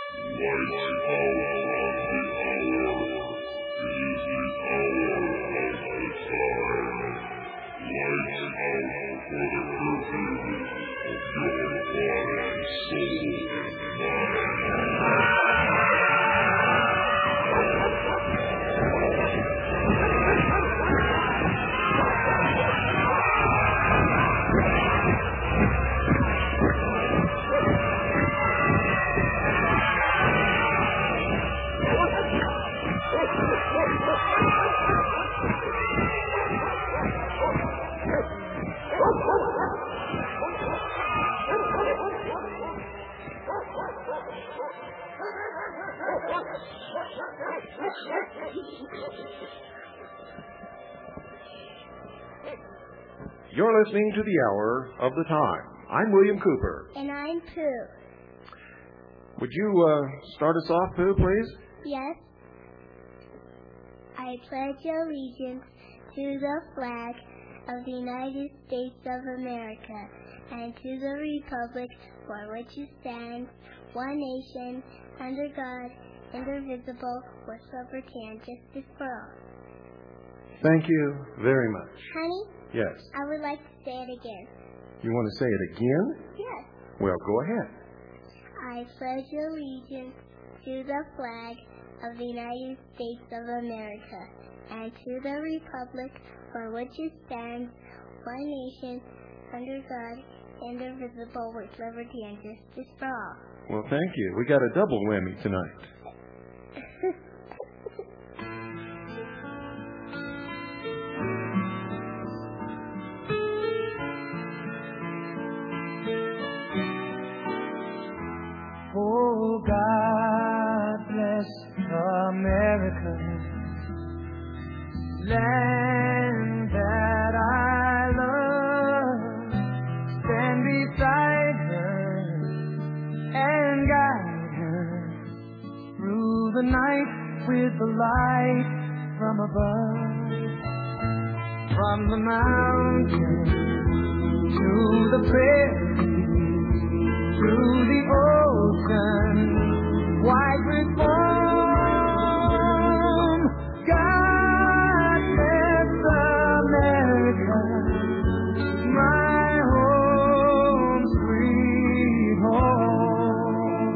You're listening to the Hour of the Time. I'm William Cooper. And I'm Pooh. Would you start us off, Pooh, please? Yes. I pledge allegiance to the flag of the United States of America and to the republic for which it stands, one nation, under God, indivisible, with liberty and justice for all. Thank you very much. Honey? Yes. I would like to say it again. You want to say it again? Yes. Well, go ahead. I pledge allegiance to the flag of the United States of America and to the republic for which it stands, one nation, under God, indivisible, with liberty and justice for all. Well, thank you. We got a double whammy tonight. Oh, God bless America, land that I love. Stand beside her and guide her through the night with the light from above. From the mountain to the prairie, to the ocean, white with foam. God bless America, my home, sweet home.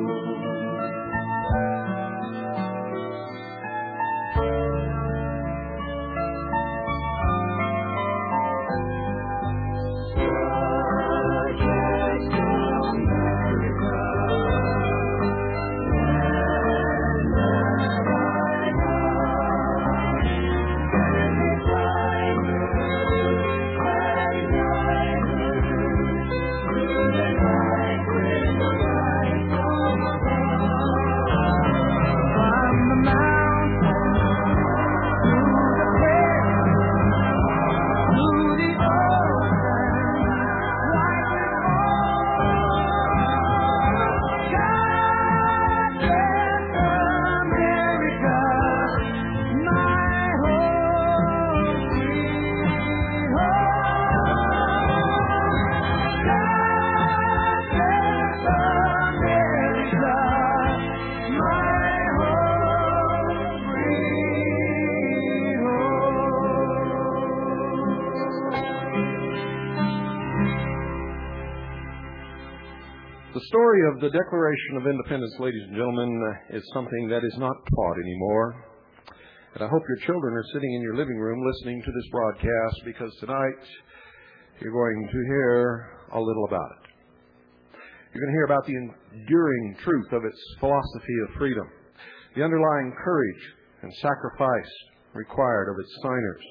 The story of the Declaration of Independence, ladies and gentlemen, is something that is not taught anymore. And I hope your children are sitting in your living room listening to this broadcast, because tonight you're going to hear a little about it. You're going to hear about the enduring truth of its philosophy of freedom, the underlying courage and sacrifice required of its signers.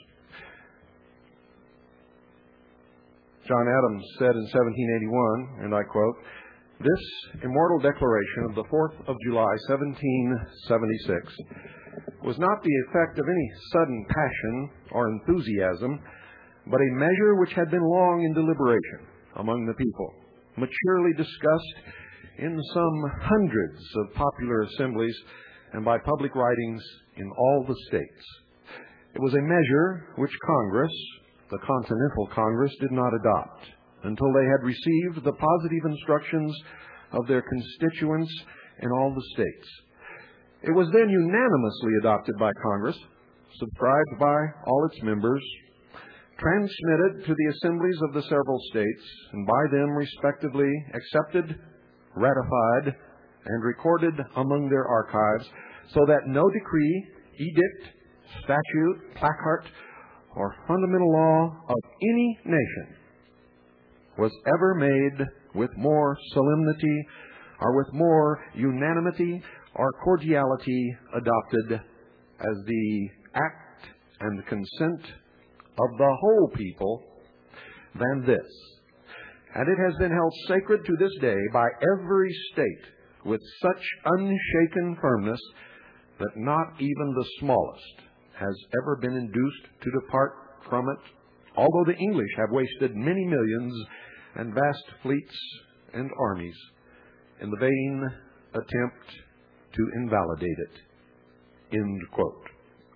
John Adams said in 1781, and I quote, "This immortal declaration of the 4th of July, 1776, was not the effect of any sudden passion or enthusiasm, but a measure which had been long in deliberation among the people, maturely discussed in some hundreds of popular assemblies and by public writings in all the states. It was a measure which Congress, the Continental Congress, did not adopt until they had received the positive instructions of their constituents in all the states. It was then unanimously adopted by Congress, subscribed by all its members, transmitted to the assemblies of the several states, and by them respectively accepted, ratified, and recorded among their archives, so that no decree, edict, statute, placard, or fundamental law of any nation was ever made with more solemnity or with more unanimity or cordiality adopted as the act and consent of the whole people than this. And it has been held sacred to this day by every state with such unshaken firmness that not even the smallest has ever been induced to depart from it, although the English have wasted many millions and vast fleets and armies in the vain attempt to invalidate it. End quote.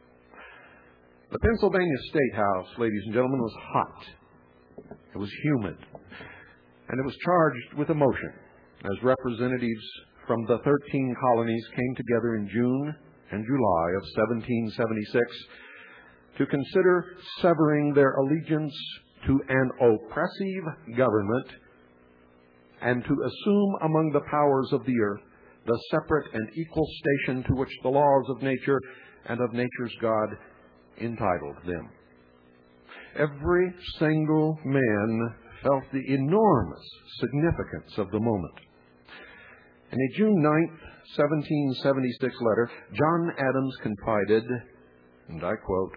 The Pennsylvania State House, ladies and gentlemen, was hot. It was humid. And it was charged with emotion as representatives from the 13 colonies came together in June and July of 1776 to consider severing their allegiance to an oppressive government and to assume among the powers of the earth the separate and equal station to which the laws of nature and of nature's God entitled them. Every single man felt the enormous significance of the moment. In a June 9th, 1776 letter, John Adams confided, and I quote,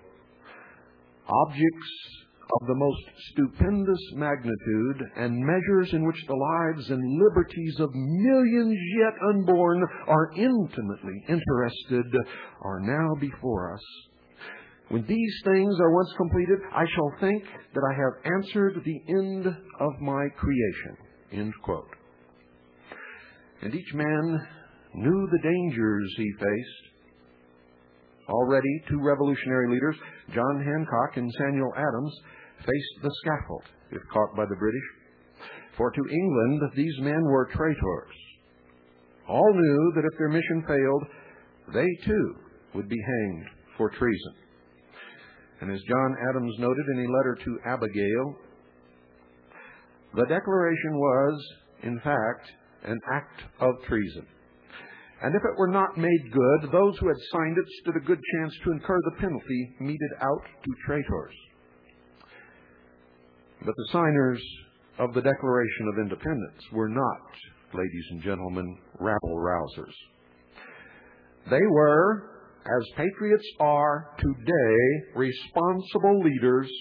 "Objects of the most stupendous magnitude and measures in which the lives and liberties of millions yet unborn are intimately interested are now before us. When these things are once completed, I shall think that I have answered the end of my creation." End quote. And each man knew the dangers he faced. Already, two revolutionary leaders, John Hancock and Samuel Adams, faced the scaffold if caught by the British. For to England, these men were traitors. All knew that if their mission failed, they too would be hanged for treason. And as John Adams noted in a letter to Abigail, the declaration was, in fact, an act of treason. And if it were not made good, those who had signed it stood a good chance to incur the penalty meted out to traitors. But the signers of the Declaration of Independence were not, ladies and gentlemen, rabble-rousers. They were, as patriots are today, responsible leaders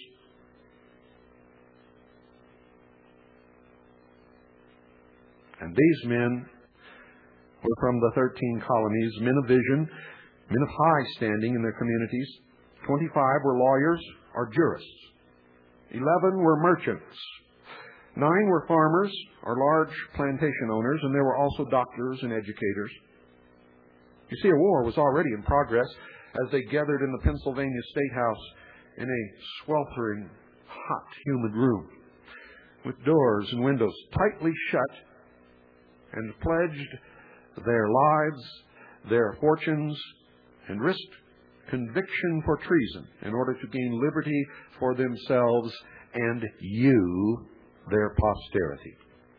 and these men were from the 13 colonies, men of vision, men of high standing in their communities. 25 were lawyers or jurists. 11 were merchants. 9 were farmers or large plantation owners, and there were also doctors and educators. You see, a war was already in progress as they gathered in the Pennsylvania State House in a sweltering, hot, humid room with doors and windows tightly shut, and pledged their lives, their fortunes, and risked conviction for treason in order to gain liberty for themselves and you, their posterity.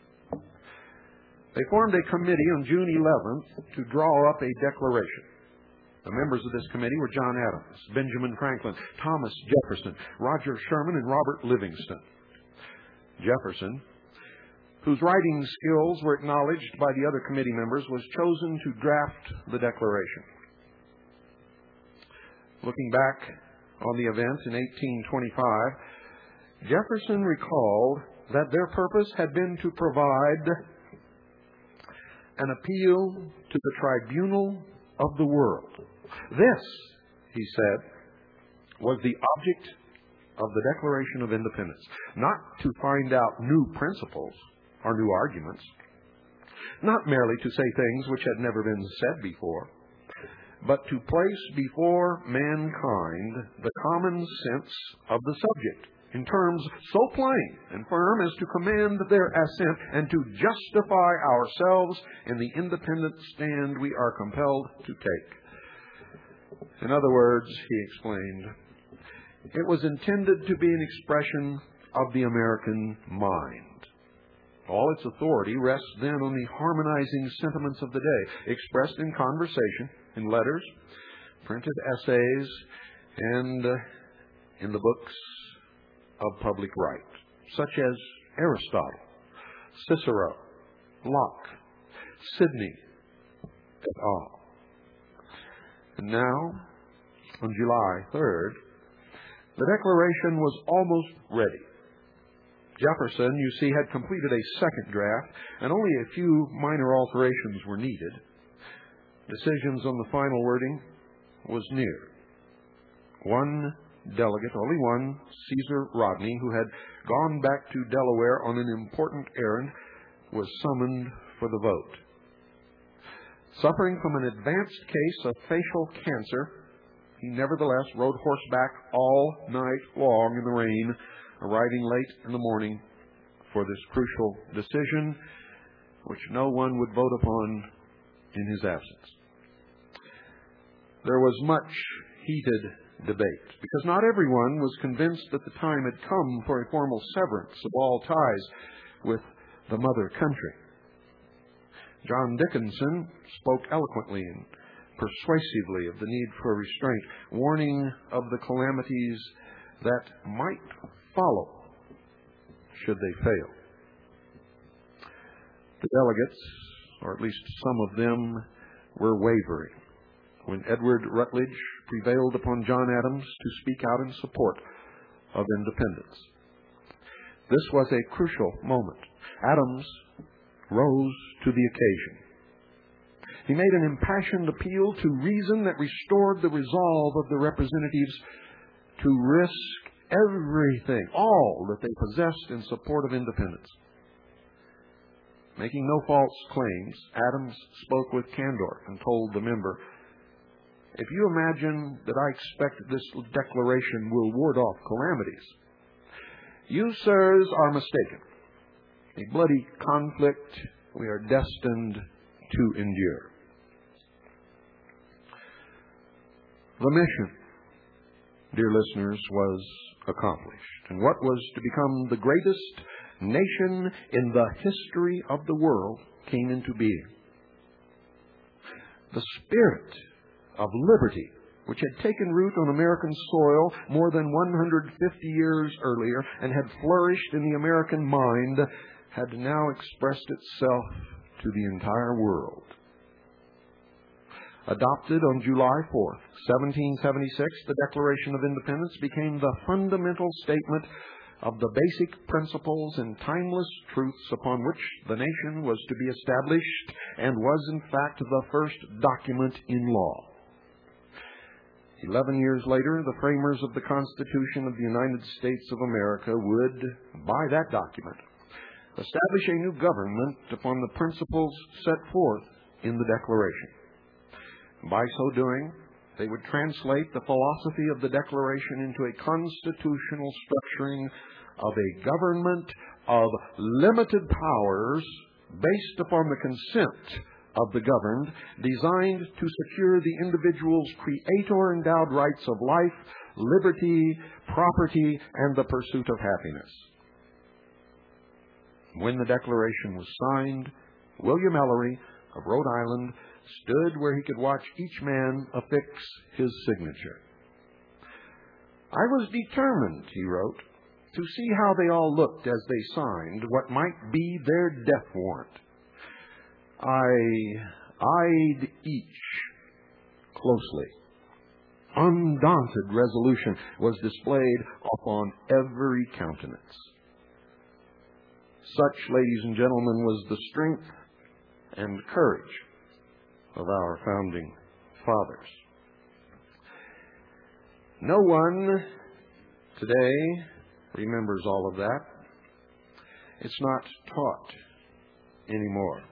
They formed a committee on June 11th to draw up a declaration. The members of this committee were John Adams, Benjamin Franklin, Thomas Jefferson, Roger Sherman, and Robert Livingston. Jefferson, whose writing skills were acknowledged by the other committee members, was chosen to draft the declaration. Looking back on the event in 1825, Jefferson recalled that their purpose had been to provide an appeal to the tribunal of the world. This, he said, was the object of the Declaration of Independence, not to find out new principles or new arguments, not merely to say things which had never been said before, but to place before mankind the common sense of the subject in terms so plain and firm as to command their assent and to justify ourselves in the independent stand we are compelled to take. In other words, he explained, it was intended to be an expression of the American mind. All its authority rests then on the harmonizing sentiments of the day, expressed in conversation, in letters, printed essays, and in the books of public right, such as Aristotle, Cicero, Locke, Sidney, et al. And now, on July 3rd, the Declaration was almost ready. Jefferson, you see, had completed a second draft, and only a few minor alterations were needed. Decisions on the final wording was near. One delegate, only one, Caesar Rodney, who had gone back to Delaware on an important errand, was summoned for the vote. Suffering from an advanced case of facial cancer, he nevertheless rode horseback all night long in the rain, arriving late in the morning for this crucial decision, which no one would vote upon in his absence. There was much heated debate, because not everyone was convinced that the time had come for a formal severance of all ties with the mother country. John Dickinson spoke eloquently and persuasively of the need for restraint, warning of the calamities that might follow should they fail. The delegates, or at least some of them, were wavering when Edward Rutledge prevailed upon John Adams to speak out in support of independence. This was a crucial moment. Adams rose to the occasion. He made an impassioned appeal to reason that restored the resolve of the representatives to risk everything, all that they possessed in support of independence. Making no false claims, Adams spoke with candor and told the member, "If you imagine that I expect this declaration will ward off calamities, you, sirs, are mistaken. A bloody conflict we are destined to endure." The mission, dear listeners, was accomplished. And what was to become the greatest nation in the history of the world came into being. The spirit of liberty, which had taken root on American soil more than 150 years earlier and had flourished in the American mind, had now expressed itself to the entire world. Adopted on July 4th, 1776, the Declaration of Independence became the fundamental statement of the basic principles and timeless truths upon which the nation was to be established, and was in fact the first document in law. 11 years later, the framers of the Constitution of the United States of America would, by that document, establish a new government upon the principles set forth in the Declaration. By so doing, they would translate the philosophy of the Declaration into a constitutional structuring of a government of limited powers based upon the consent of the governed, designed to secure the individual's creator-endowed rights of life, liberty, property, and the pursuit of happiness. When the Declaration was signed, William Ellery of Rhode Island stood where he could watch each man affix his signature. "I was determined," he wrote, "to see how they all looked as they signed what might be their death warrant. I eyed each closely. Undaunted resolution was displayed upon every countenance." Such, ladies and gentlemen, was the strength and courage of our founding fathers. No one today remembers all of that. It's not taught anymore.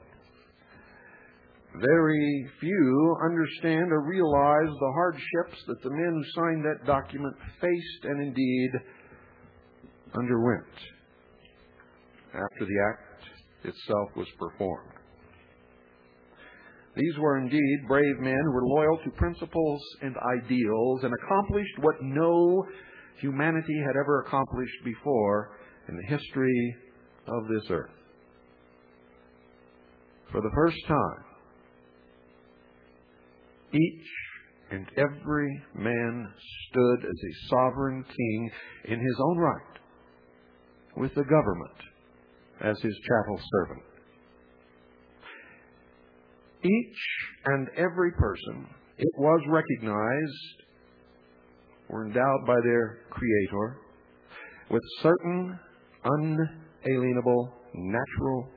Very few understand or realize the hardships that the men who signed that document faced and indeed underwent after the act itself was performed. These were indeed brave men who were loyal to principles and ideals and accomplished what no humanity had ever accomplished before in the history of this earth. For the first time, each and every man stood as a sovereign king in his own right, with the government as his chattel servant. Each and every person, it was recognized, were endowed by their Creator with certain unalienable, natural,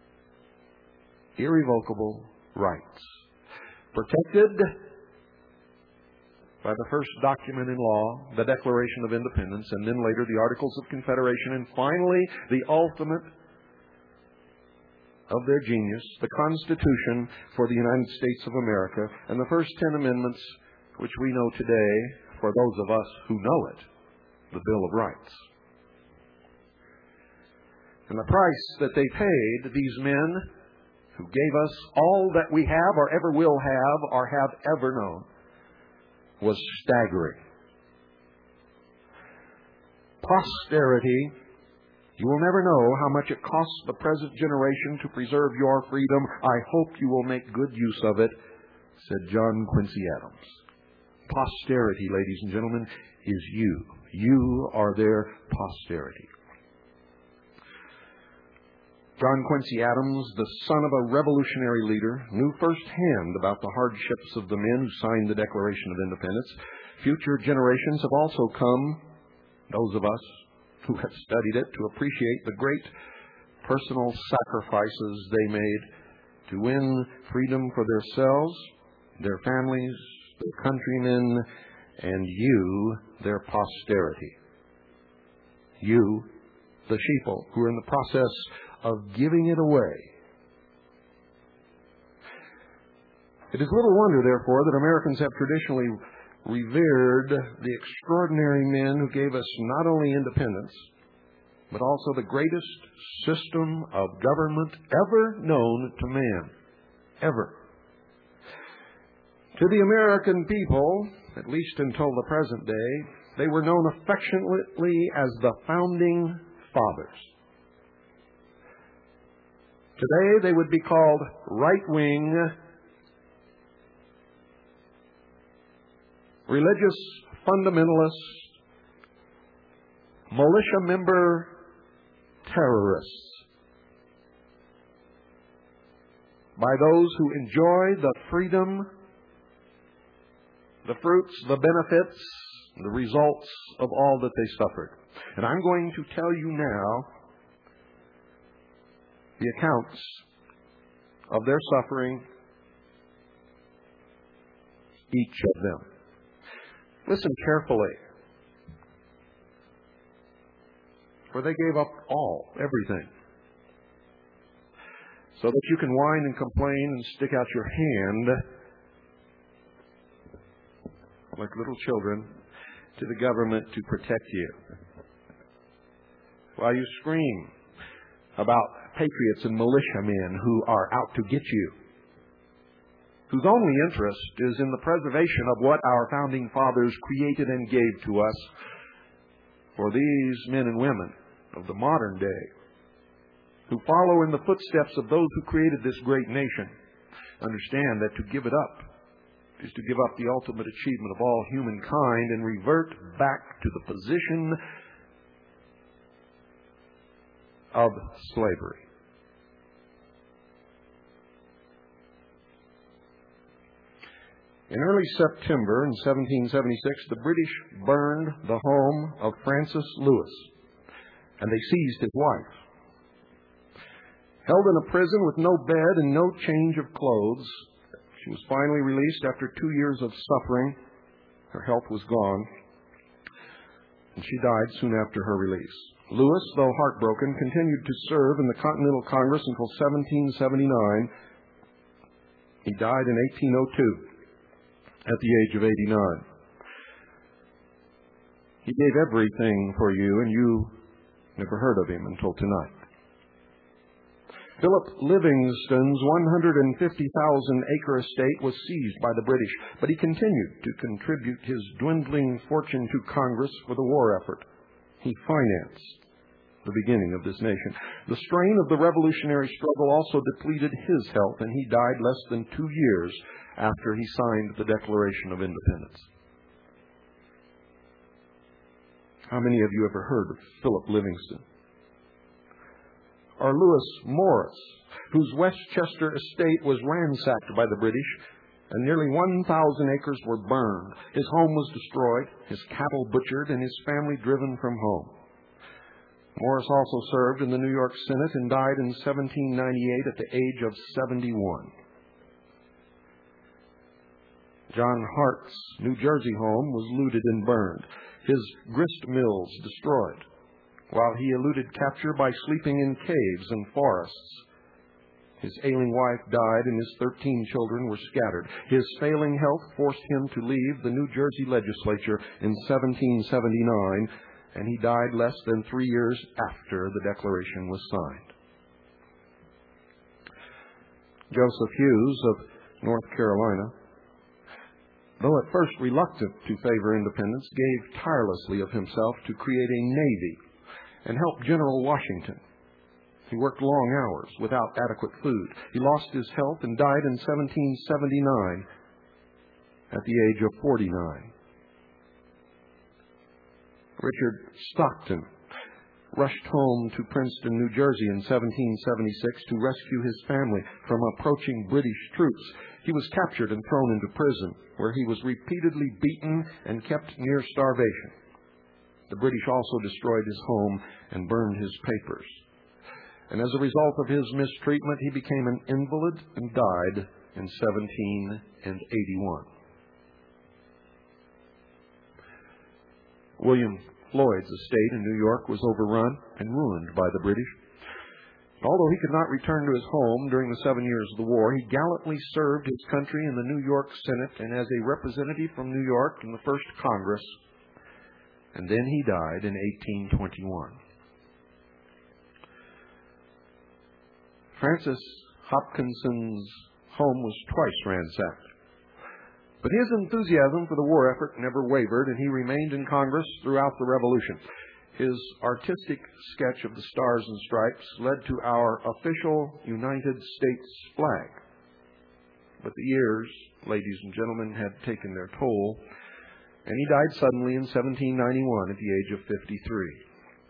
irrevocable rights, protected by the first document in law, the Declaration of Independence, and then later the Articles of Confederation, and finally the ultimate of their genius, the Constitution for the United States of America, and the first 10 amendments, which we know today, for those of us who know it, the Bill of Rights. And the price that they paid, these men who gave us all that we have or ever will have or have ever known, was staggering. Posterity, you will never know how much it costs the present generation to preserve your freedom. I hope you will make good use of it, said John Quincy Adams. Posterity, ladies and gentlemen, is you. You are their posterity. John Quincy Adams, the son of a revolutionary leader, knew firsthand about the hardships of the men who signed the Declaration of Independence. Future generations have also come, those of us who have studied it, to appreciate the great personal sacrifices they made to win freedom for themselves, their families, their countrymen, and you, their posterity. You, the sheeple, who are in the process of giving it away. It is little wonder, therefore, that Americans have traditionally revered the extraordinary men who gave us not only independence, but also the greatest system of government ever known to man. Ever. To the American people, at least until the present day, they were known affectionately as the Founding Fathers. Today they would be called right-wing, religious fundamentalists, militia member terrorists, by those who enjoy the freedom, the fruits, the benefits, the results of all that they suffered. And I'm going to tell you now the accounts of their suffering, each of them. Listen carefully, for they gave up all, everything, so that you can whine and complain and stick out your hand like little children to the government to protect you, while you scream about patriots and militiamen who are out to get you, whose only interest is in the preservation of what our Founding Fathers created and gave to us. For these men and women of the modern day, who follow in the footsteps of those who created this great nation, understand that to give it up is to give up the ultimate achievement of all humankind and revert back to the position of slavery. In early September in 1776, the British burned the home of Francis Lewis, and they seized his wife. Held in a prison with no bed and no change of clothes, she was finally released after 2 years of suffering. Her health was gone, and she died soon after her release. Lewis, though heartbroken, continued to serve in the Continental Congress until 1779. He died in 1802. At the age of 89. He gave everything for you, and you Never heard of him until tonight. Philip Livingston's 150,000-acre estate was seized by the British, but he continued to contribute his dwindling fortune to Congress for the war effort. He financed the beginning of this nation. The strain of the revolutionary struggle also depleted his health, and he died less than 2 years after he signed the Declaration of Independence. How many of you ever heard of Philip Livingston? Or Lewis Morris, whose Westchester estate was ransacked by the British, and nearly 1,000 acres were burned. His home was destroyed, his cattle butchered, and his family driven from home. Morris also served in the New York Senate and died in 1798 at the age of 71. John Hart's New Jersey home was looted and burned, his grist mills destroyed, while he eluded capture by sleeping in caves and forests. His ailing wife died and his 13 children were scattered. His failing health forced him to leave the New Jersey legislature in 1779, and he died less than 3 years after the Declaration was signed. Joseph Hughes of North Carolina, though at first reluctant to favor independence, gave tirelessly of himself to create a navy and help General Washington. He worked long hours without adequate food. He lost his health and died in 1779 at the age of 49. Richard Stockton rushed home to Princeton, New Jersey in 1776 to rescue his family from approaching British troops. He was captured and thrown into prison, where he was repeatedly beaten and kept near starvation. The British also destroyed his home and burned his papers. And as a result of his mistreatment, he became an invalid and died in 1781. William Floyd's estate in New York was overrun and ruined by the British. Although he could not return to his home during the 7 years of the war, he gallantly served his country in the New York Senate and as a representative from New York in the First Congress. And then he died in 1821. Francis Hopkinson's home was twice ransacked. But his enthusiasm for the war effort never wavered, and he remained in Congress throughout the Revolution. His artistic sketch of the Stars and Stripes led to our official United States flag. But the years, ladies and gentlemen, had taken their toll, and he died suddenly in 1791 at the age of 53.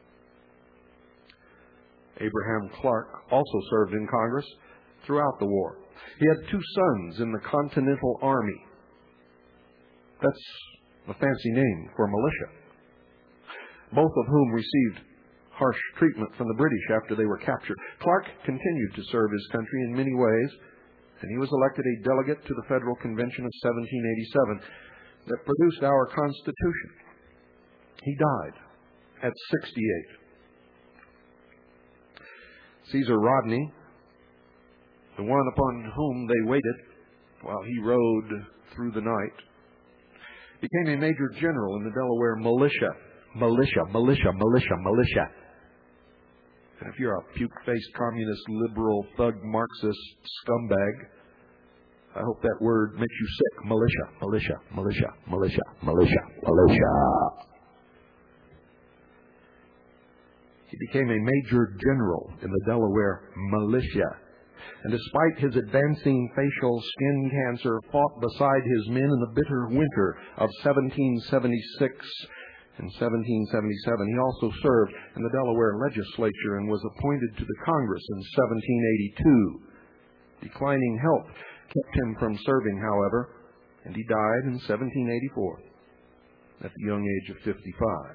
Abraham Clark also served in Congress throughout the war. He had 2 sons in the Continental Army. That's a fancy name for militia, both of whom received harsh treatment from the British after they were captured. Clark continued to serve his country in many ways, and he was elected a delegate to the Federal Convention of 1787 that produced our Constitution. He died at 68. Caesar Rodney, the one upon whom they waited while he rode through the night, became a major general in the Delaware militia. Militia. And if you're a puke-faced communist, liberal, thug, Marxist scumbag, I hope that word makes you sick. Militia. He became a major general in the Delaware militia, and despite his advancing facial skin cancer, fought beside his men in the bitter winter of 1776 and 1777. He also served in the Delaware legislature and was appointed to the Congress in 1782. Declining health kept him from serving, however, and he died in 1784 at the young age of 55.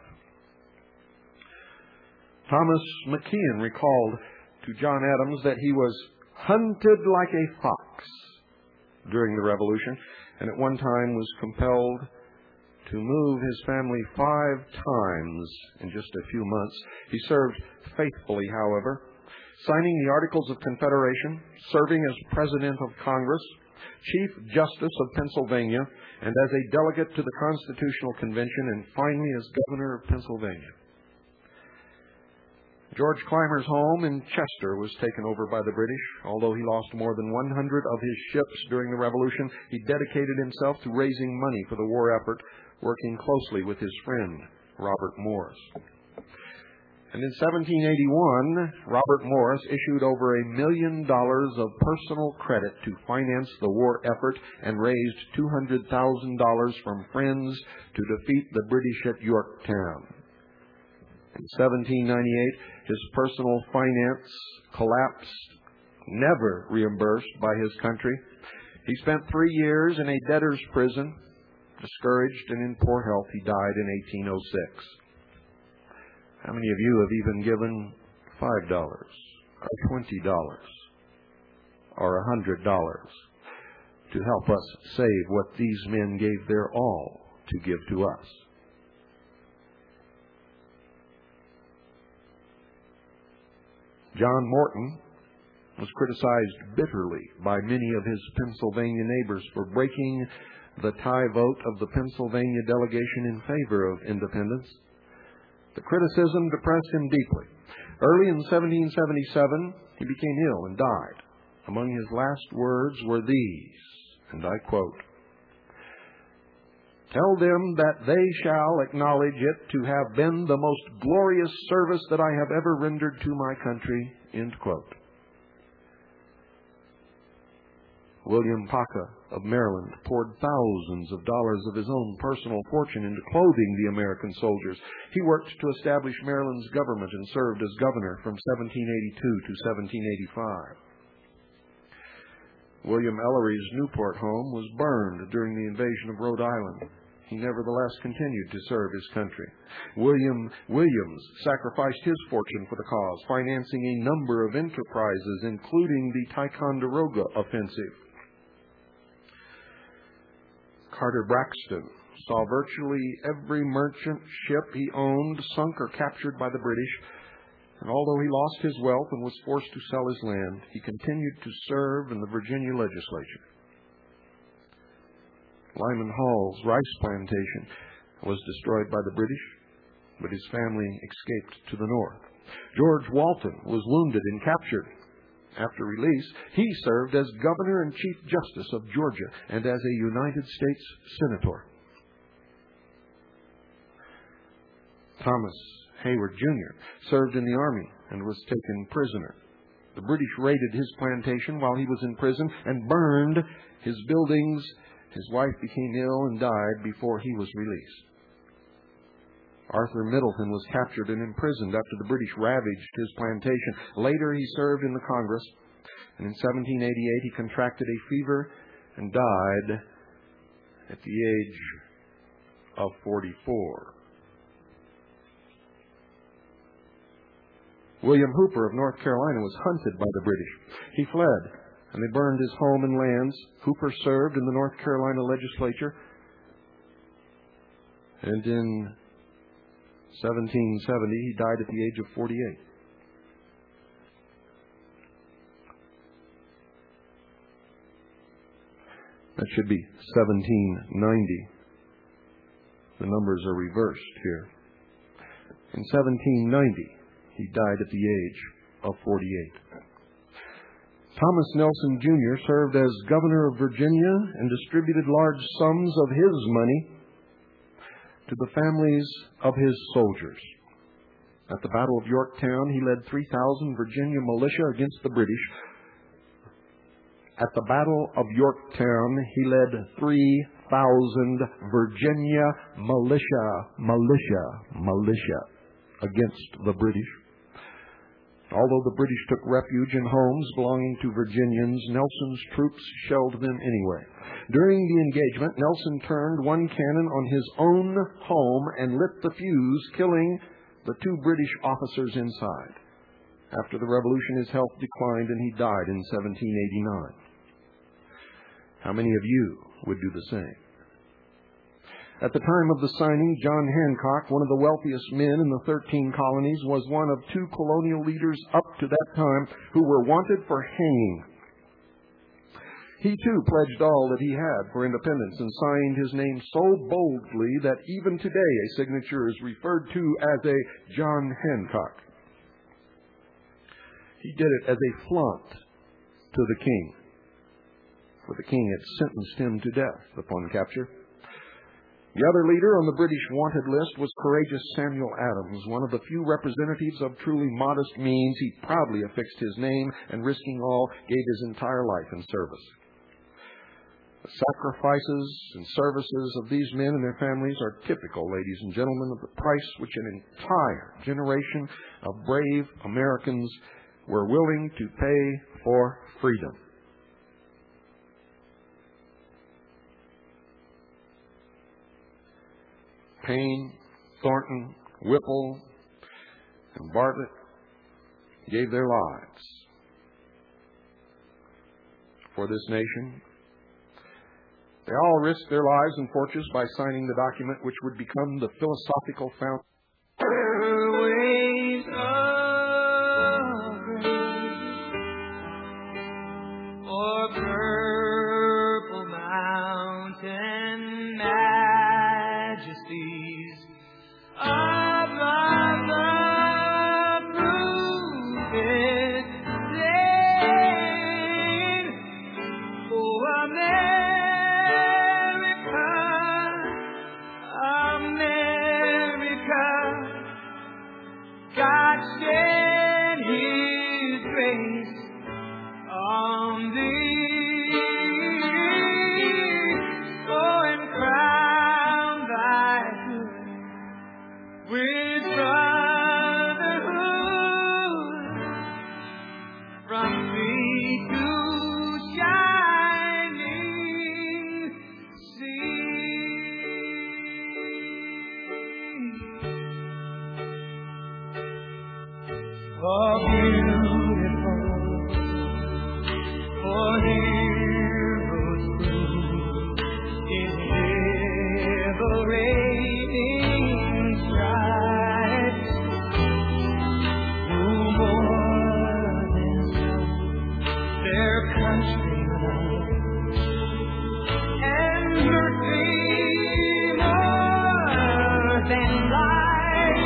Thomas McKeon recalled to John Adams that he was hunted like a fox during the Revolution, and at one time was compelled to move his family 5 times in just a few months. He served faithfully, however, signing the Articles of Confederation, serving as President of Congress, Chief Justice of Pennsylvania, and as a delegate to the Constitutional Convention, and finally as Governor of Pennsylvania. George Clymer's home in Chester was taken over by the British. Although he lost more than 100 of his ships during the Revolution, he dedicated himself to raising money for the war effort, working closely with his friend, Robert Morris. And in 1781, Robert Morris issued over $1 million of personal credit to finance the war effort and raised $200,000 from friends to defeat the British at Yorktown. In 1798, his personal finance collapsed, never reimbursed by his country. He spent 3 years in a debtor's prison. Discouraged and in poor health, he died in 1806. How many of you have even given $5 or $20 or $100 to help us save what these men gave their all to give to us? John Morton was criticized bitterly by many of his Pennsylvania neighbors for breaking the tie vote of the Pennsylvania delegation in favor of independence. The criticism depressed him deeply. Early in 1777, he became ill and died. Among his last words were these, and I quote, "Tell them that they shall acknowledge it to have been the most glorious service that I have ever rendered to my country." End quote. William Paca of Maryland poured thousands of dollars of his own personal fortune into clothing the American soldiers. He worked to establish Maryland's government and served as governor from 1782 to 1785. William Ellery's Newport home was burned during the invasion of Rhode Island. He nevertheless continued to serve his country. William Williams sacrificed his fortune for the cause, financing a number of enterprises, including the Ticonderoga offensive. Carter Braxton saw virtually every merchant ship he owned sunk or captured by the British, and although he lost his wealth and was forced to sell his land, he continued to serve in the Virginia legislature. Lyman Hall's rice plantation was destroyed by the British, but his family escaped to the north. George Walton was wounded and captured. After release, he served as Governor and Chief Justice of Georgia and as a United States Senator. Thomas Hayward, Jr. served in the Army and was taken prisoner. The British raided his plantation while he was in prison and burned his buildings. His wife became ill and died before he was released. Arthur Middleton was captured and imprisoned after the British ravaged his plantation. Later, he served in the Congress, and in 1788 he contracted a fever and died at the age of 44. William Hooper of North Carolina was hunted by the British. He fled, and they burned his home and lands. Hooper served in the North Carolina legislature, and in 1770, he died at the age of 48. That should be 1790. The numbers are reversed here. In 1790, he died at the age of 48. Thomas Nelson, Jr. served as governor of Virginia and distributed large sums of his money to the families of his soldiers. At the Battle of Yorktown, he led 3,000 Virginia militia against the British. At the Battle of Yorktown, he led 3,000 Virginia militia against the British. Although the British took refuge in homes belonging to Virginians, Nelson's troops shelled them anyway. During the engagement, Nelson turned one cannon on his own home and lit the fuse, killing the 2 British officers inside. After the Revolution, his health declined and he died in 1789. How many of you would do the same? At the time of the signing, John Hancock, one of the wealthiest men in the 13 colonies, was one of 2 colonial leaders up to that time who were wanted for hanging. He, too, pledged all that he had for independence and signed his name so boldly that even today a signature is referred to as a John Hancock. He did it as a flaunt to the king, for the king had sentenced him to death upon capture. The other leader on the British wanted list was courageous Samuel Adams, one of the few representatives of truly modest means. He proudly affixed his name and, risking all, gave his entire life in service. The sacrifices and services of these men and their families are typical, ladies and gentlemen, of the price which an entire generation of brave Americans were willing to pay for freedom. Payne, Thornton, Whipple, and Bartlett gave their lives for this nation. They all risked their lives and fortunes by signing the document which would become the philosophical foundation. Ways of grace, or purple mountain majesties above the fruited plain. Oh, America, God send His grace on thee, oh, and crown thy good with brotherhood from sea to shining sea. Oh, beautiful, for heroes prove in liberating stripes, who more than their country love and mercy more than life.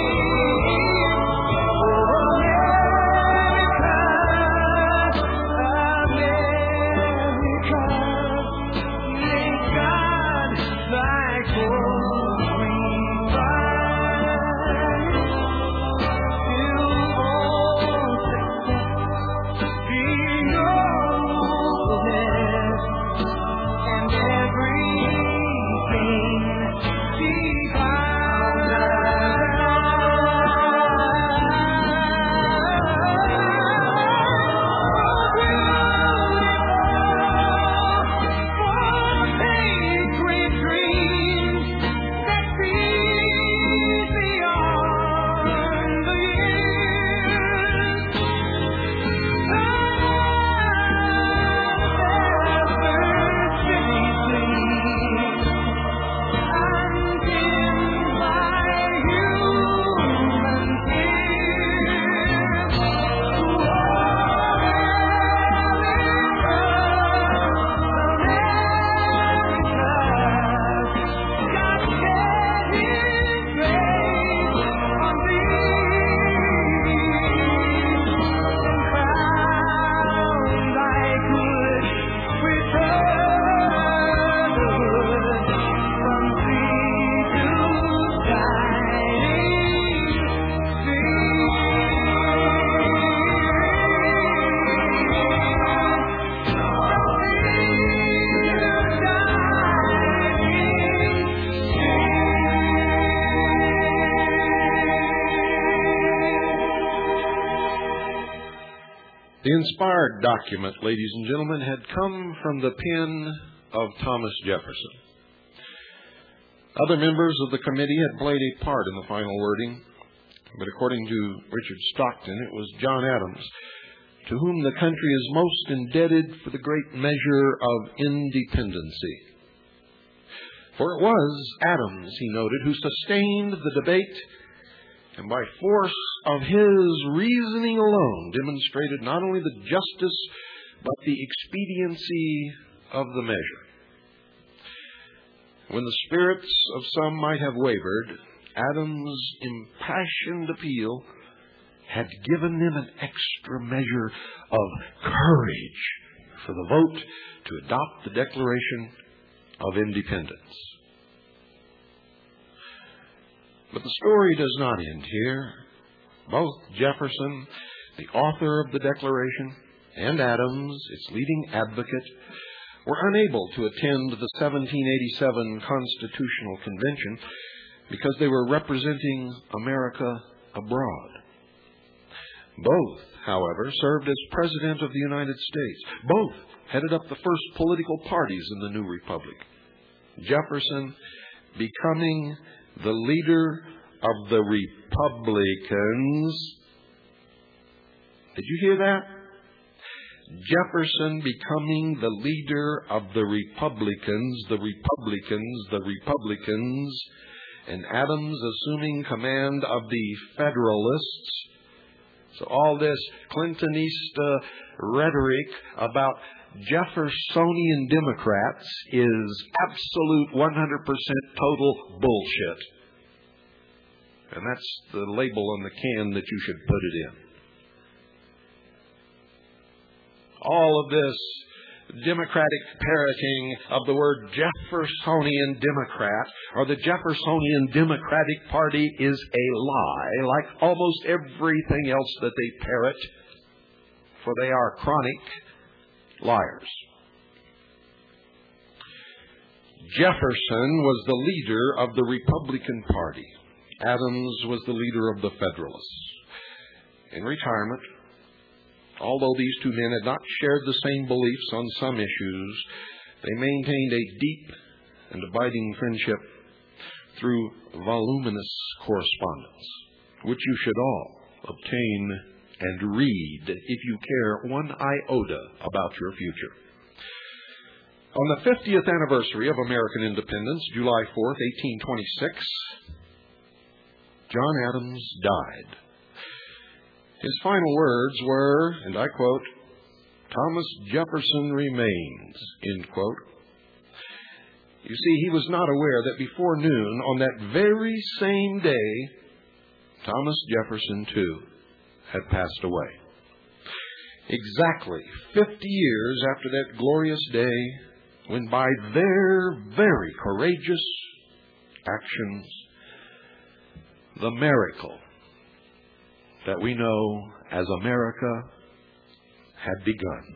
The inspired document, ladies and gentlemen, had come from the pen of Thomas Jefferson. Other members of the committee had played a part in the final wording, but according to Richard Stockton, it was John Adams to whom the country is most indebted for the great measure of independency. For it was Adams, he noted, who sustained the debate and by force of his reasoning alone demonstrated not only the justice but the expediency of the measure. When the spirits of some might have wavered, Adams' impassioned appeal had given them an extra measure of courage for the vote to adopt the Declaration of Independence. But the story does not end here. Both Jefferson, the author of the Declaration, and Adams, its leading advocate, were unable to attend the 1787 Constitutional Convention because they were representing America abroad. Both, however, served as President of the United States. Both headed up the first political parties in the new republic. Jefferson becoming the leader of the Republicans. Did you hear that? Jefferson becoming the leader of the Republicans, and Adams assuming command of the Federalists. So all this Clintonista rhetoric about Jeffersonian Democrats is absolute 100% total bullshit. And that's the label on the can that you should put it in. All of this democratic parroting of the word Jeffersonian Democrat or the Jeffersonian Democratic Party is a lie, like almost everything else that they parrot, for they are chronic liars. Jefferson was the leader of the Republican Party. Adams was the leader of the Federalists. In retirement, although these two men had not shared the same beliefs on some issues, they maintained a deep and abiding friendship through voluminous correspondence, which you should all obtain and read if you care one iota about your future. On the 50th anniversary of American independence, July 4th, 1826, John Adams died. His final words were, and I quote, "Thomas Jefferson remains," end quote. You see, he was not aware that before noon on that very same day, Thomas Jefferson, too, had passed away. Exactly 50 years after that glorious day, when by their very courageous actions, the miracle that we know as America had begun.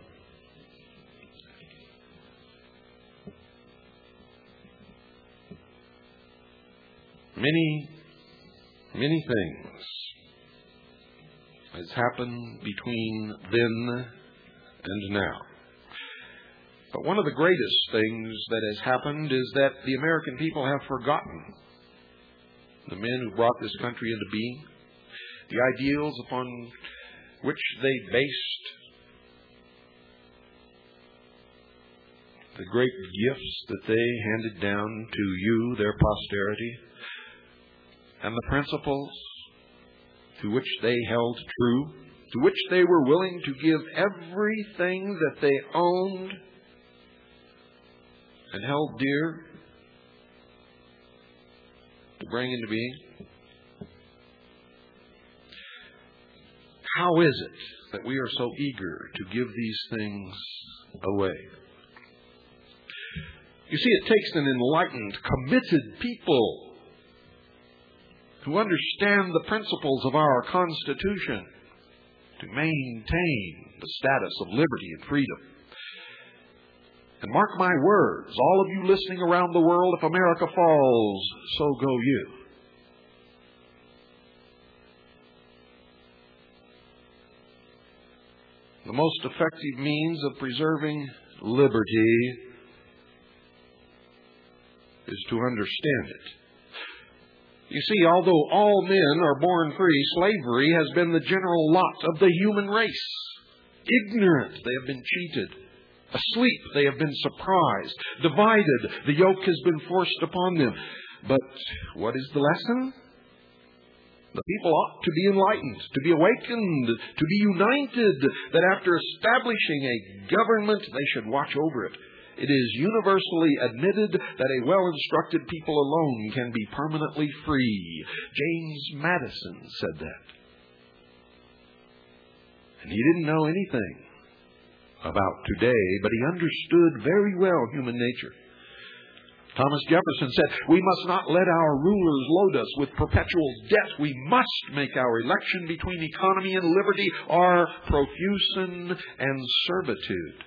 Many things has happened between then and now. But one of the greatest things that has happened is that the American people have forgotten the men who brought this country into being, the ideals upon which they based the great gifts that they handed down to you, their posterity, and the principles to which they held true, to which they were willing to give everything that they owned and held dear to bring into being. How is it that we are so eager to give these things away? You see, it takes an enlightened, committed people who understand the principles of our Constitution to maintain the status of liberty and freedom. And mark my words, all of you listening around the world, if America falls, so go you. The most effective means of preserving liberty is to understand it. You see, although all men are born free, slavery has been the general lot of the human race. Ignorant, they have been cheated. Asleep, they have been surprised. Divided, the yoke has been forced upon them. But what is the lesson? The people ought to be enlightened, to be awakened, to be united, that after establishing a government, they should watch over it. It is universally admitted that a well-instructed people alone can be permanently free. James Madison said that. And he didn't know anything about today, but he understood very well human nature. Thomas Jefferson said, "We must not let our rulers load us with perpetual debt. We must make our election between economy and liberty or profusion and servitude."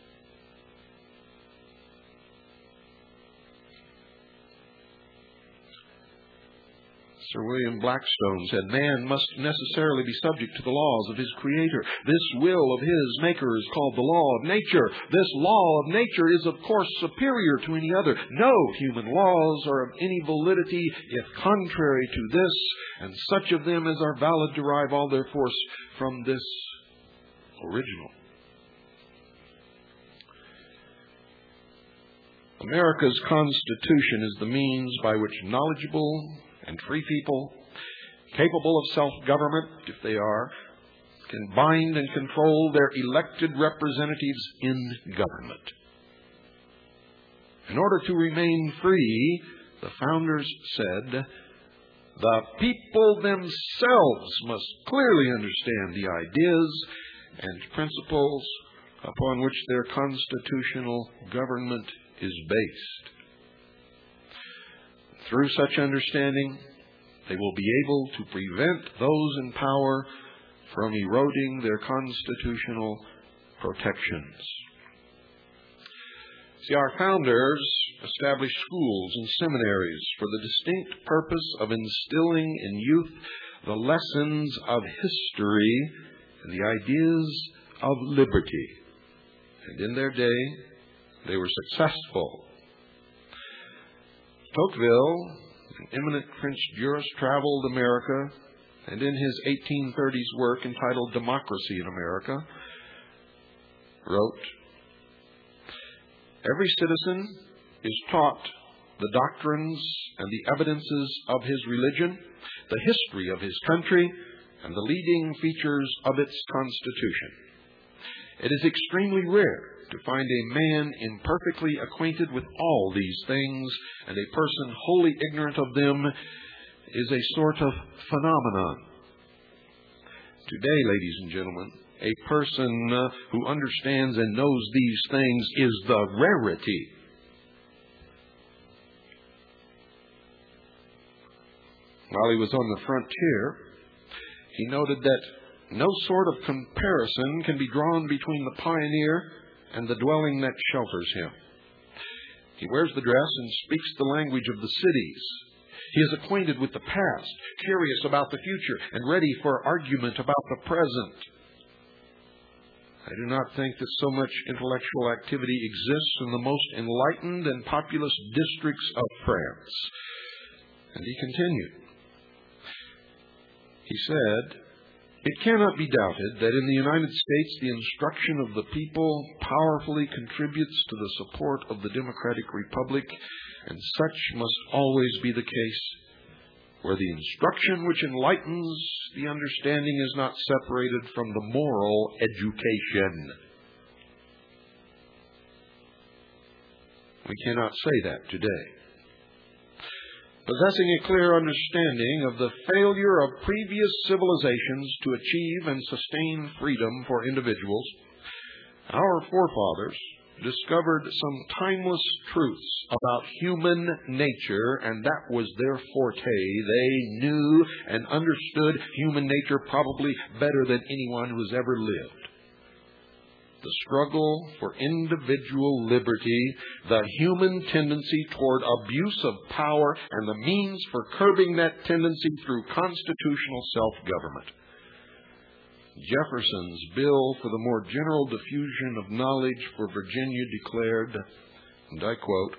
Sir William Blackstone said, "Man must necessarily be subject to the laws of his Creator. This will of his Maker is called the law of nature. This law of nature is, of course, superior to any other. No human laws are of any validity if contrary to this, and such of them as are valid derive all their force from this original." America's Constitution is the means by which knowledgeable and free people, capable of self-government, if they are, can bind and control their elected representatives in government. In order to remain free, the founders said, the people themselves must clearly understand the ideas and principles upon which their constitutional government is based. Through such understanding, they will be able to prevent those in power from eroding their constitutional protections. See, our founders established schools and seminaries for the distinct purpose of instilling in youth the lessons of history and the ideas of liberty. And in their day, they were successful. Tocqueville, an eminent French jurist, traveled America, and in his 1830s work entitled Democracy in America, wrote, "Every citizen is taught the doctrines and the evidences of his religion, the history of his country, and the leading features of its constitution. It is extremely rare to find a man imperfectly acquainted with all these things, and a person wholly ignorant of them is a sort of phenomenon." Today, ladies and gentlemen, a person who understands and knows these things is the rarity. While he was on the frontier, he noted that no sort of comparison can be drawn between the pioneer and the dwelling that shelters him. He wears the dress and speaks the language of the cities. He is acquainted with the past, curious about the future, and ready for argument about the present. I do not think that so much intellectual activity exists in the most enlightened and populous districts of France. And he continued. He said, "It cannot be doubted that in the United States the instruction of the people powerfully contributes to the support of the democratic republic, and such must always be the case, where the instruction which enlightens the understanding is not separated from the moral education." We cannot say that today. Possessing a clear understanding of the failure of previous civilizations to achieve and sustain freedom for individuals, our forefathers discovered some timeless truths about human nature, and that was their forte. They knew and understood human nature probably better than anyone who has ever lived. The struggle for individual liberty, the human tendency toward abuse of power, and the means for curbing that tendency through constitutional self-government. Jefferson's bill for the more general diffusion of knowledge for Virginia declared, and I quote,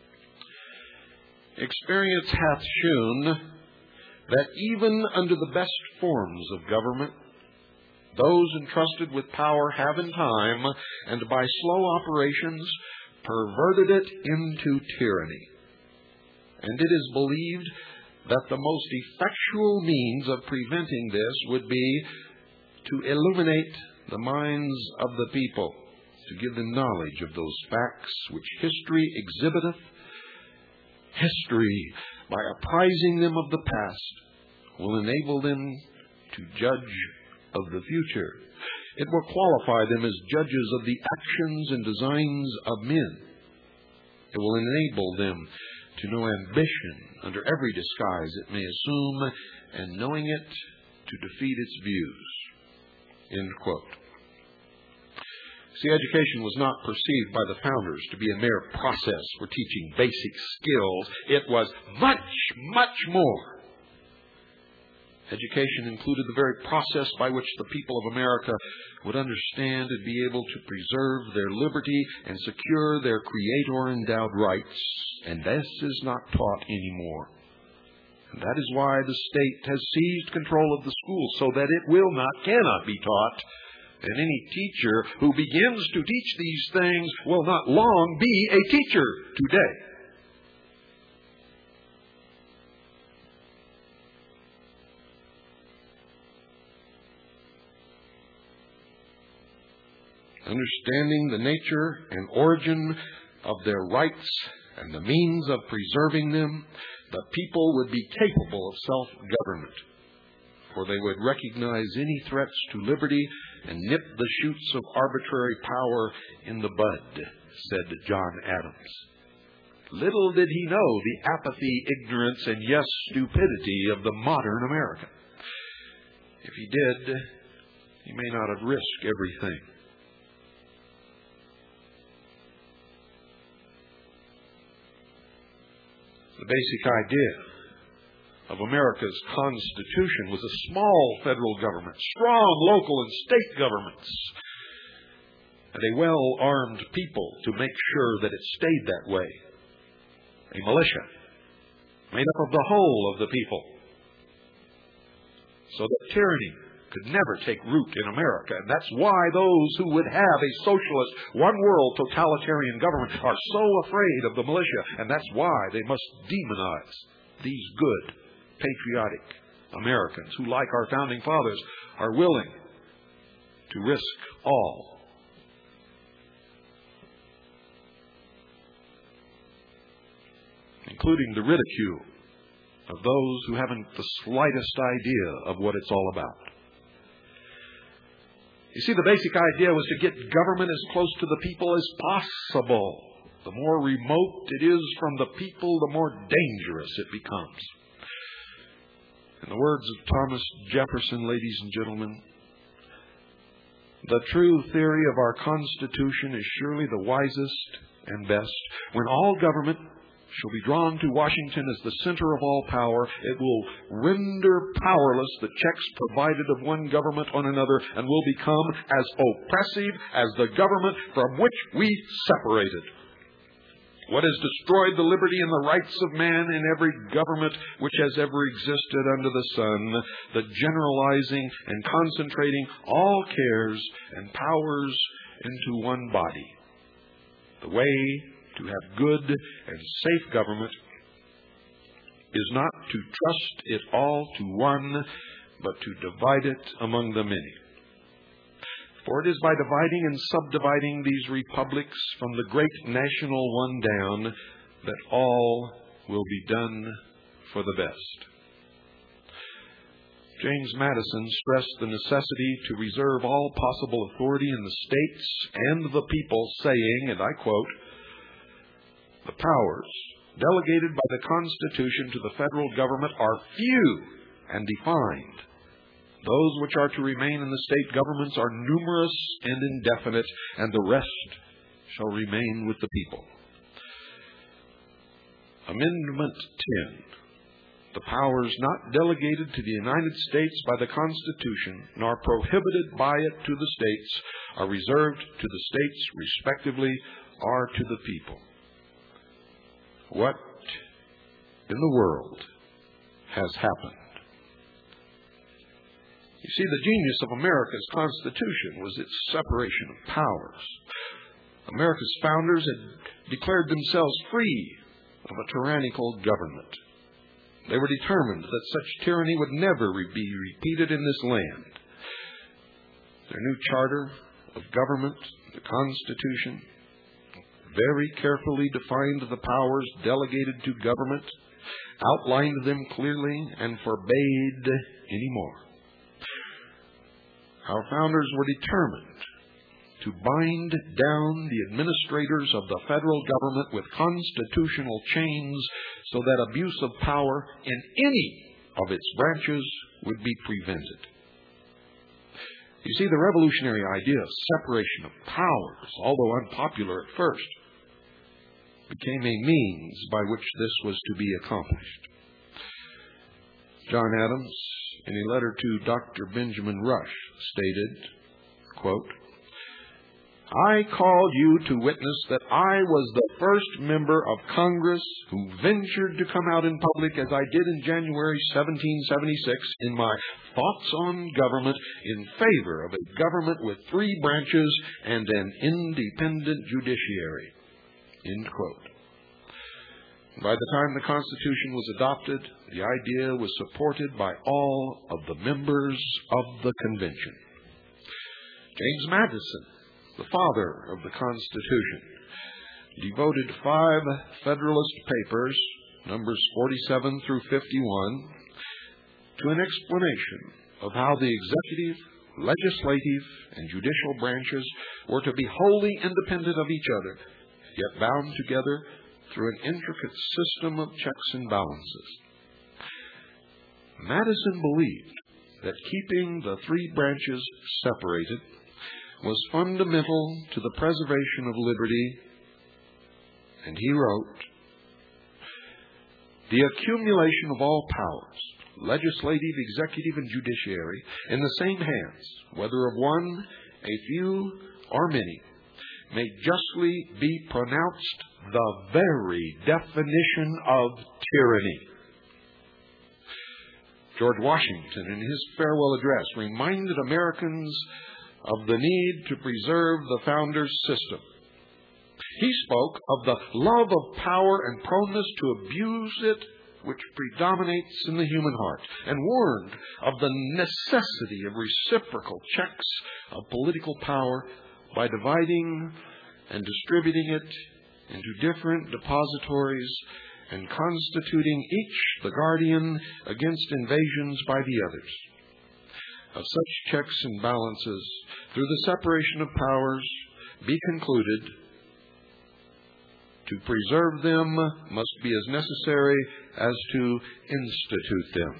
"Experience hath shewn that even under the best forms of government, those entrusted with power have in time, and by slow operations, perverted it into tyranny. And it is believed that the most effectual means of preventing this would be to illuminate the minds of the people, to give them knowledge of those facts which history exhibiteth. History, by apprising them of the past, will enable them to judge of the future." It will qualify them as judges of the actions and designs of men. It will enable them to know ambition under every disguise it may assume, and knowing it, to defeat its views. End quote. See, education was not perceived by the founders to be a mere process for teaching basic skills. It was much, much more. Education included the very process by which the people of America would understand and be able to preserve their liberty and secure their Creator-endowed rights. And this is not taught anymore. And that is why the state has seized control of the schools, so that it cannot be taught. And any teacher who begins to teach these things will not long be a teacher today. Understanding the nature and origin of their rights and the means of preserving them, the people would be capable of self-government, for they would recognize any threats to liberty and nip the shoots of arbitrary power in the bud, said John Adams. Little did he know the apathy, ignorance, and yes, stupidity of the modern American. If he did, he may not have risked everything. The basic idea of America's Constitution was a small federal government, strong local and state governments, and a well-armed people to make sure that it stayed that way. A militia made up of the whole of the people, so that tyranny could never take root in America. And that's why those who would have a socialist, one-world totalitarian government are so afraid of the militia. And that's why they must demonize these good, patriotic Americans who, like our founding fathers, are willing to risk all. Including the ridicule of those who haven't the slightest idea of what it's all about. You see, the basic idea was to get government as close to the people as possible. The more remote it is from the people, the more dangerous it becomes. In the words of Thomas Jefferson, ladies and gentlemen, the true theory of our Constitution is surely the wisest and best. When all government shall be drawn to Washington as the center of all power, it will render powerless the checks provided of one government on another, and will become as oppressive as the government from which we separated. What has destroyed the liberty and the rights of man in every government which has ever existed under the sun, the generalizing and concentrating all cares and powers into one body. The way to have good and safe government is not to trust it all to one, but to divide it among the many. For it is by dividing and subdividing these republics from the great national one down that all will be done for the best. James Madison stressed the necessity to reserve all possible authority in the states and the people, saying, and I quote, "The powers delegated by the Constitution to the federal government are few and defined. Those which are to remain in the state governments are numerous and indefinite, and the rest shall remain with the people." Amendment 10. The powers not delegated to the United States by the Constitution, nor prohibited by it to the states, are reserved to the states respectively, or to the people. What in the world has happened? You see, the genius of America's Constitution was its separation of powers. America's founders had declared themselves free of a tyrannical government. They were determined that such tyranny would never be repeated in this land. Their new charter of government, the Constitution, very carefully defined the powers delegated to government, outlined them clearly, and forbade any more. our founders were determined to bind down the administrators of the federal government with constitutional chains so that abuse of power in any of its branches would be prevented. You see, the revolutionary idea of separation of powers, although unpopular at first, became a means by which this was to be accomplished. John Adams, in a letter to Dr. Benjamin Rush, stated, quote, "I call you to witness that I was the first member of Congress who ventured to come out in public as I did in January 1776 in my thoughts on government in favor of a government with 3 branches and an independent judiciary." End quote. By the time the Constitution was adopted, the idea was supported by all of the members of the convention. James Madison, the father of the Constitution, devoted 5 Federalist papers, numbers 47 through 51, to an explanation of how the executive, legislative, and judicial branches were to be wholly independent of each other, yet bound together through an intricate system of checks and balances. Madison believed that keeping the 3 branches separated was fundamental to the preservation of liberty, and he wrote, "The accumulation of all powers, legislative, executive, and judiciary, in the same hands, whether of one, a few, or many, may justly be pronounced the very definition of tyranny." George Washington, in his farewell address, reminded Americans of the need to preserve the founders' system. He spoke of the love of power and proneness to abuse it which predominates in the human heart, and warned of the necessity of reciprocal checks of political power by dividing and distributing it into different depositories and constituting each the guardian against invasions by the others. Of such checks and balances, through the separation of powers, be concluded, to preserve them must be as necessary as to institute them.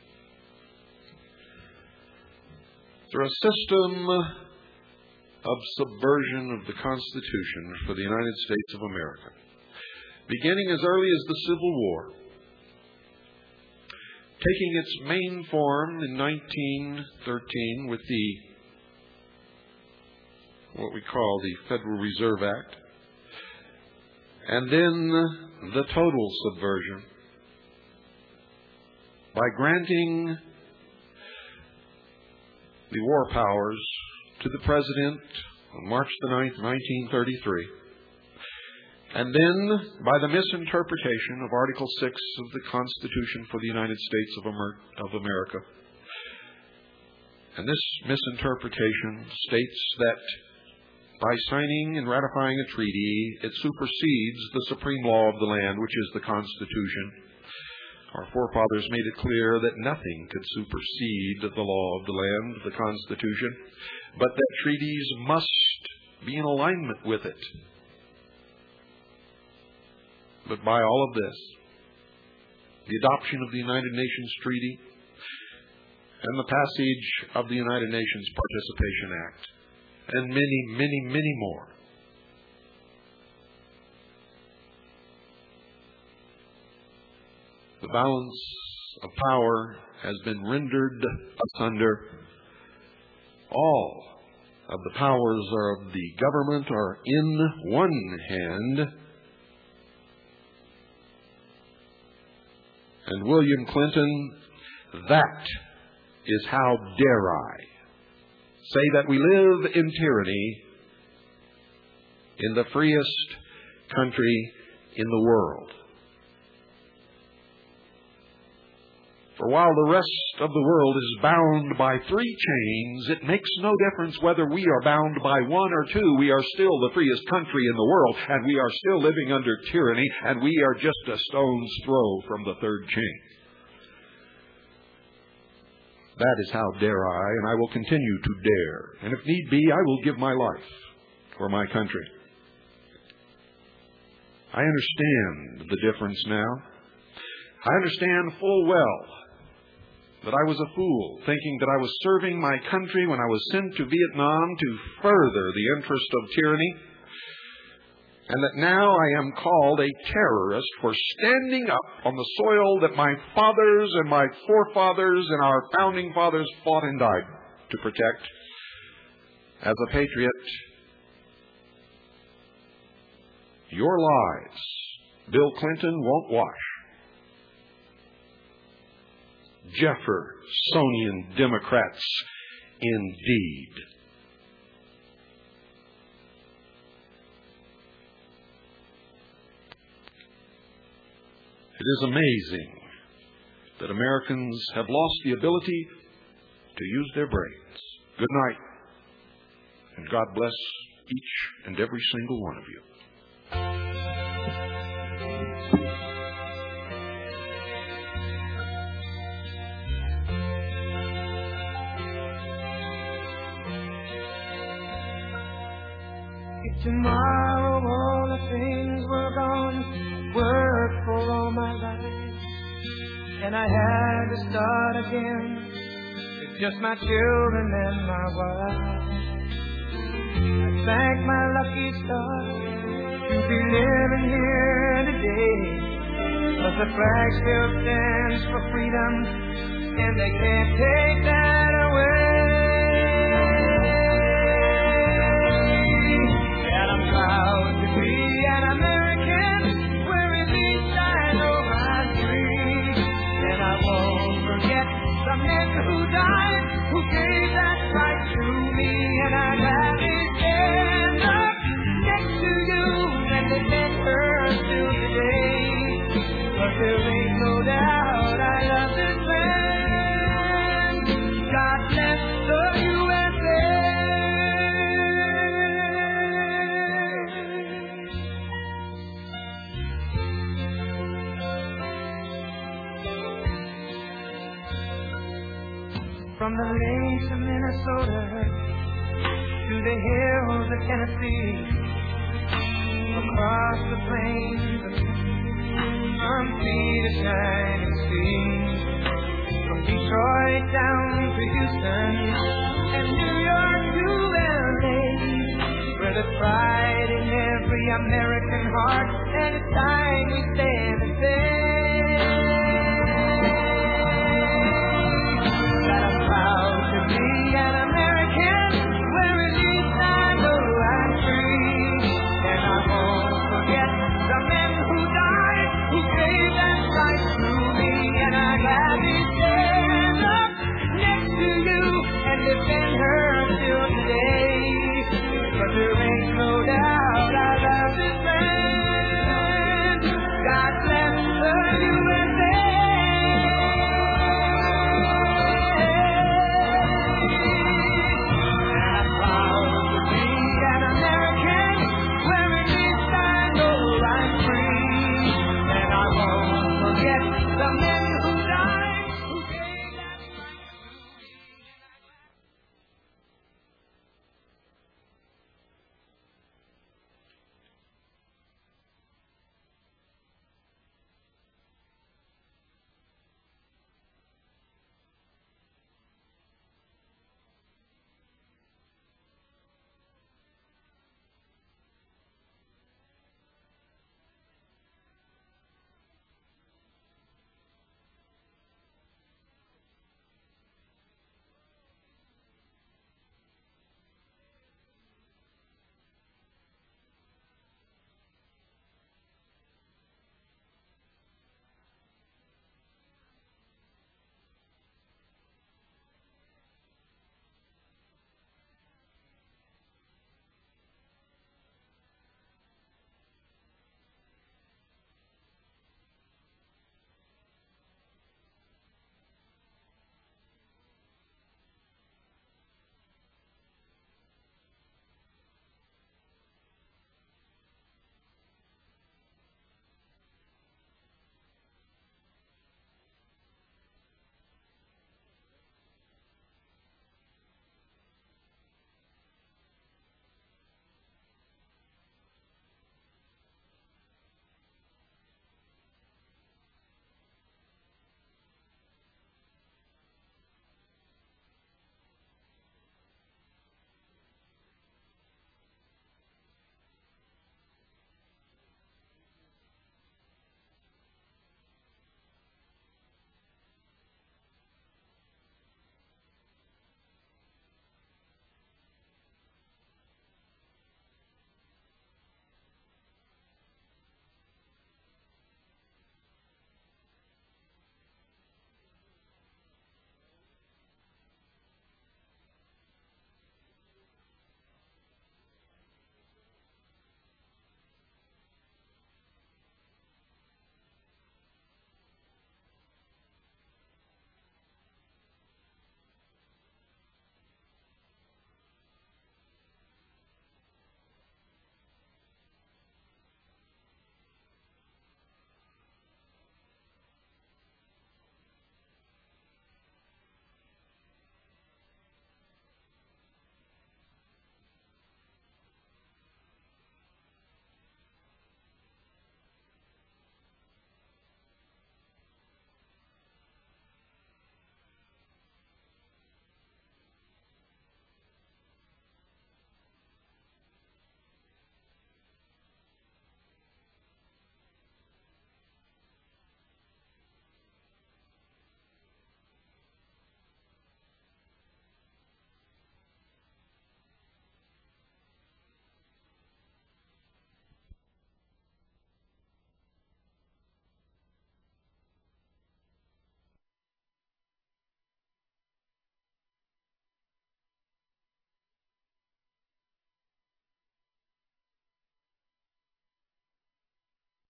Through a system of subversion of the Constitution for the United States of America, beginning as early as the Civil War, taking its main form in 1913 with what we call the Federal Reserve Act, and then the total subversion by granting the war powers to the President on March the 9th, 1933, and then by the misinterpretation of Article 6 of the Constitution for the United States of America. And this misinterpretation states that by signing and ratifying a treaty, it supersedes the supreme law of the land, which is the Constitution. Our forefathers made it clear that nothing could supersede the law of the land, the Constitution, but that treaties must be in alignment with it. But by all of this, the adoption of the United Nations Treaty and the passage of the United Nations Participation Act, and many, many, many more, the balance of power has been rendered asunder. All of the powers of the government are in one hand, and William Clinton, that is how dare I say that we live in tyranny in the freest country in the world. For while the rest of the world is bound by 3 chains, it makes no difference whether we are bound by 1 or 2. We are still the freest country in the world, and we are still living under tyranny, and we are just a stone's throw from the 3rd chain. That is how dare I, and I will continue to dare. And if need be, I will give my life for my country. I understand the difference now. I understand full well that I was a fool, thinking that I was serving my country when I was sent to Vietnam to further the interest of tyranny, and that now I am called a terrorist for standing up on the soil that my fathers and my forefathers and our founding fathers fought and died to protect. As a patriot, your lies, Bill Clinton won't wash. Jeffersonian Democrats, indeed. It is amazing that Americans have lost the ability to use their brains. Good night, and God bless each and every single one of you. If tomorrow all the things were gone, worked for all my life, and I had to start again with just my children and my wife, I thank my lucky stars to be living here today, 'cause the flag still stands for freedom, and they can't take that away. Proud to be an American, where at least I know my dream. And I won't forget the men who died, who gave that right to me. And I'd gladly stand up next to you and defend her till today. But there ain't no doubt I love this land. God bless the USA. From the lakes of Minnesota to the hills of Tennessee, across the plains from sea to shining sea, from Detroit down to Houston and New York to LA, where there's pride in every American heart, and it's time we stand and say that I'm proud to be an American, where at least I know I'm free. And I won't forget the men who died, who gave that right to me. And I gladly stand up next to you and defend her